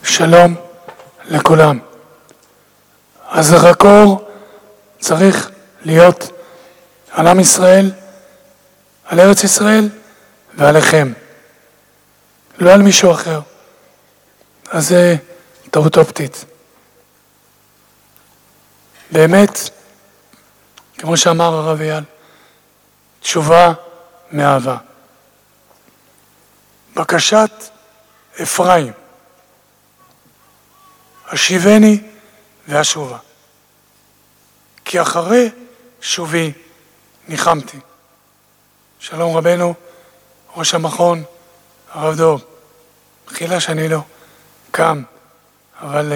שלום לכולם. הזרקור צריך להיות על עם ישראל, על ארץ ישראל ועליכם, לא על מישהו אחר. אז זה טעות אופטית. באמת, כמו שאמר הרב אייל, תשובה מאהבה. בקשת אפרים, השיבני והשובה, כי אחרי שובי ניחמתי. שלום רבנו, ראש המכון, הרב דוב. מחילה שאני לא קם, אבל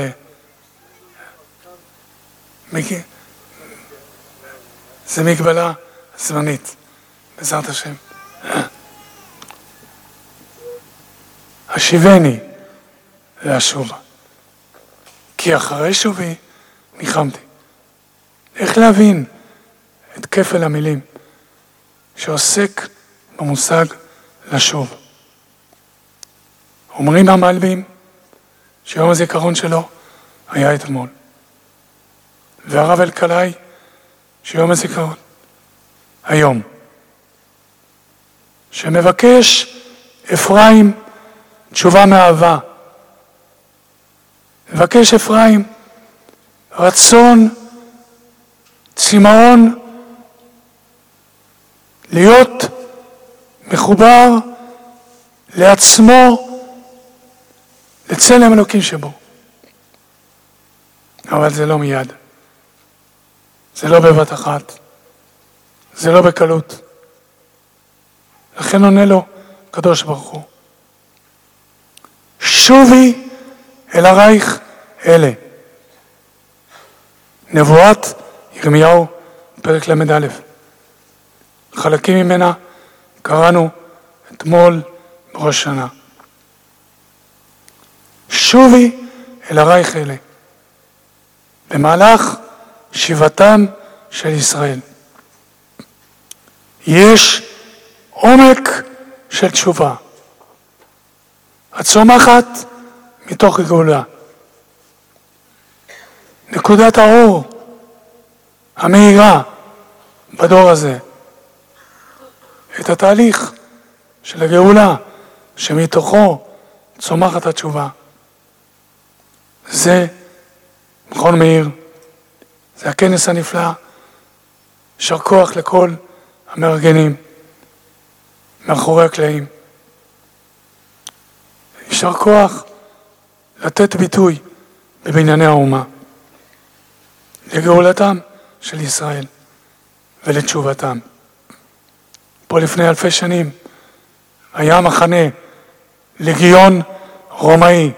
זה מגבלה זמנית, בעזרת השם. השיבני והשובה, כי אחרי שובי ניחמתי. איך להבין את כפל המילים שעוסק במושג לשוב? אומרים המלבים שיום הזיכרון שלו היה אתמול, והרב אלקלעי שיום הזיכרון היום, שמבקש אפרים תשובה מאהבה. מבקש אפרים רצון, צמאון, להיות מחובר לעצמו, לצלם אלוקים שבו. אבל זה לא מיד. זה לא בבת אחת. זה לא בקלות. לכן עונה לו הקדוש ברוך הוא, שובי אל הרייך אלה. נבואת ירמיהו, פרק למד א'. חלקים ממנה קראנו אתמול בראש שנה. שובי אל הרייך אלה. במהלך שיבתם של ישראל יש עומק של תשובה הצומחת מתוך גאולה. נקודת האור המאירה בדור הזה את התהליך של הגאולה שמתוכו צומחת התשובה. זה מכון מאיר, זה הכנס הנפלא. יישר כוח לכל המארגנים מאחורי הקלעים. יישר כוח לתת ביטוי בבנייני האומה לגאולתם של ישראל ולתשובתם. פה לפני אלפי שנים היה מחנה לגיון רומאי.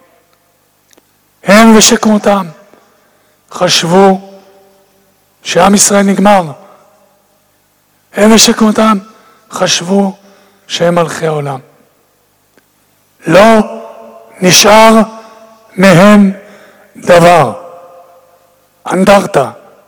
הם ושכמותם חשבו שעם ישראל נגמר. הם ושכמותם חשבו שהם מלכי העולם. לא נשאר מהם דבר. אנדרטה.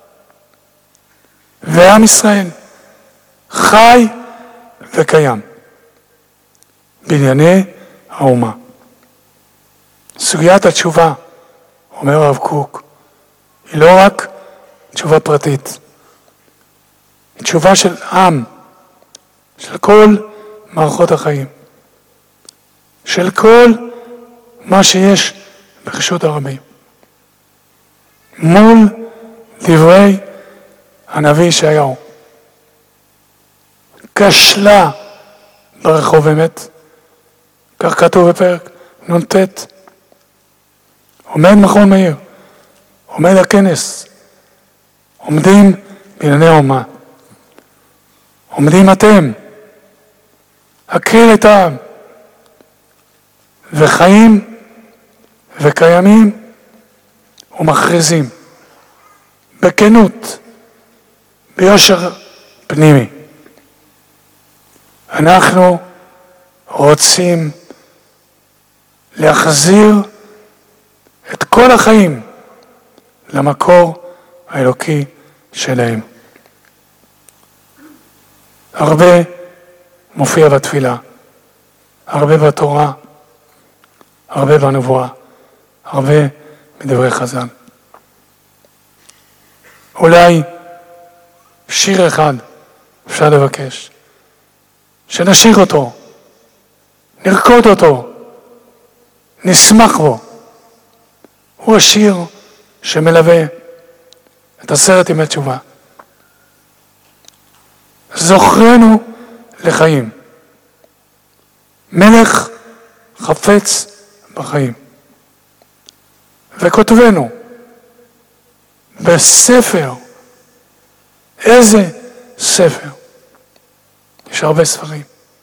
ועם ישראל חי וקיים בענייני האומה. סוגיית התשובה, אומר הרב קוק, היא לא רק תשובה פרטית, היא תשובה של עם, של כל מערכות החיים, של כל מה שיש ברשות הרבים. מול דברי הנביא ישעיהו, כשלה ברחוב אמת, כך כתוב בפרק נ"ט. עומד מכון מאיר, עומד הכנס, עומדים בענייני האומה, עומדים אתם, הקהל את העם, וחיים וקיימים ומכריזים בכנות, ביושר פנימי. אנחנו רוצים להחזיר את כל החיים למקור האלוקי שלהם. הרבה מופיע בתפילה, הרבה בתורה, הרבה בנבואה, הרבה מדברי חז"ל. אולי שיר אחד אפשר לבקש, שנשיר אותו, נרקוד אותו, נשמח בו. הוא השיר שמלווה את 10 ימי תשובה. זוכרנו לחיים. מלך חפץ בחיים. וכותבנו בספר, איזה ספר? יש הרבה ספרים.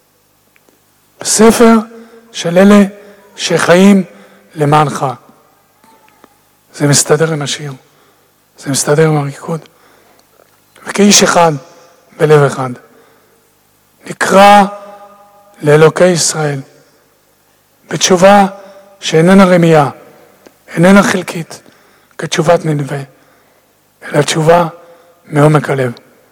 בספר של אלה שחיים למענך. זה מסתדר עם השיר, זה מסתדר עם הריקוד. וכאיש אחד בלב אחד. נקרא לאלוקי ישראל בתשובה שאיננה רמייה, איננה חלקית, כתשובת נדבה, אלא תשובה מעומק הלב.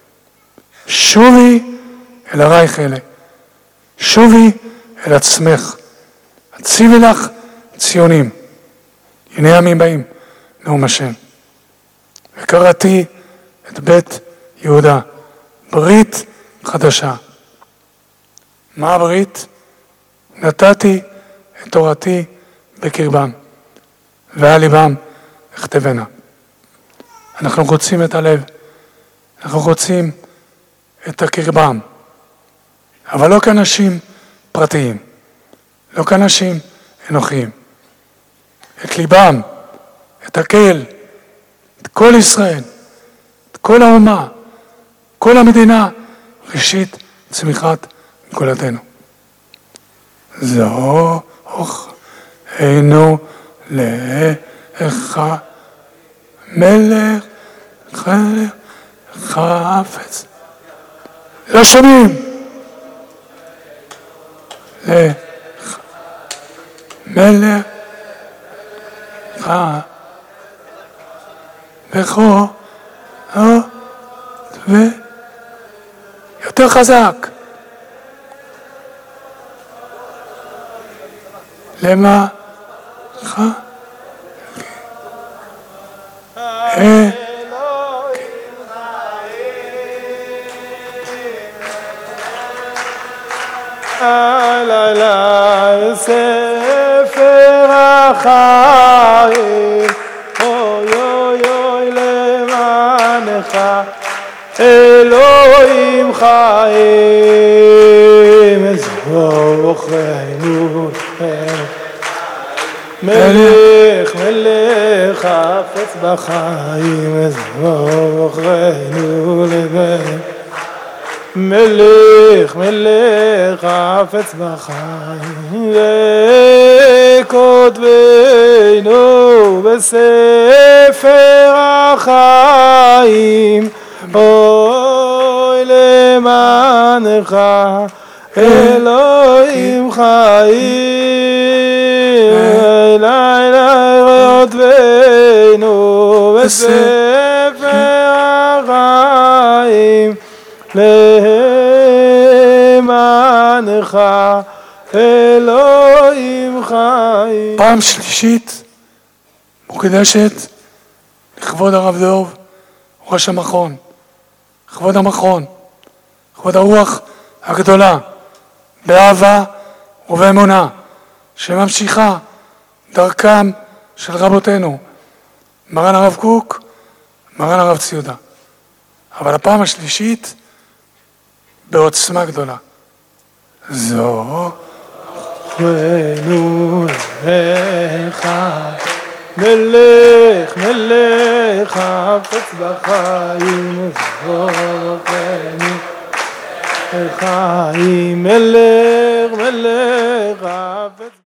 שובי אל הרייך אלה, שובי אל עצמך, הציבי לך ציונים, הנה ימים באים, נאום השם. וקראתי את בית יהודה, ברית חדשה. מה הברית? נתתי את תורתי בקרבם, ועל ליבם אכתבנה. אנחנו רוצים את הלב, אנחנו רוצים את הקרבם, אבל לא כאנשים פרטיים, לא כאנשים אנוכיים. את ליבם, את הקהל, את כל ישראל, את כל האומה, כל המדינה, ראשית צמיחת גאולתנו. זוכרנו לך מלך חפץ. לא שומעים. לך מלך בכו יותר חזק. למה ספר החיים, אוי אוי אוי למענך אלוהים חיים. זוכרנו מלך מלך חפץ בחיים, זוכרנו מלך מלך חפץ בחיים. וכותבנו בספר החיים, אוי למענך אלוהים חיים. לילה כותבנו בספר החיים, למענך אלוהים חיים. פעם שלישית מוקדשת לכבוד הרב דוב, ראש המכון, לכבוד המכון, לכבוד הרוח הגדולה, באהבה ובאמונה, שממשיכה דרכם של רבותינו, מרן הרב קוק, מרן הרב ציודה. אבל הפעם השלישית בעוצמה גדולה. זוכרנו לך מלך מלך חפץ בחיים, זוכרנו לך מלך מלך חפץ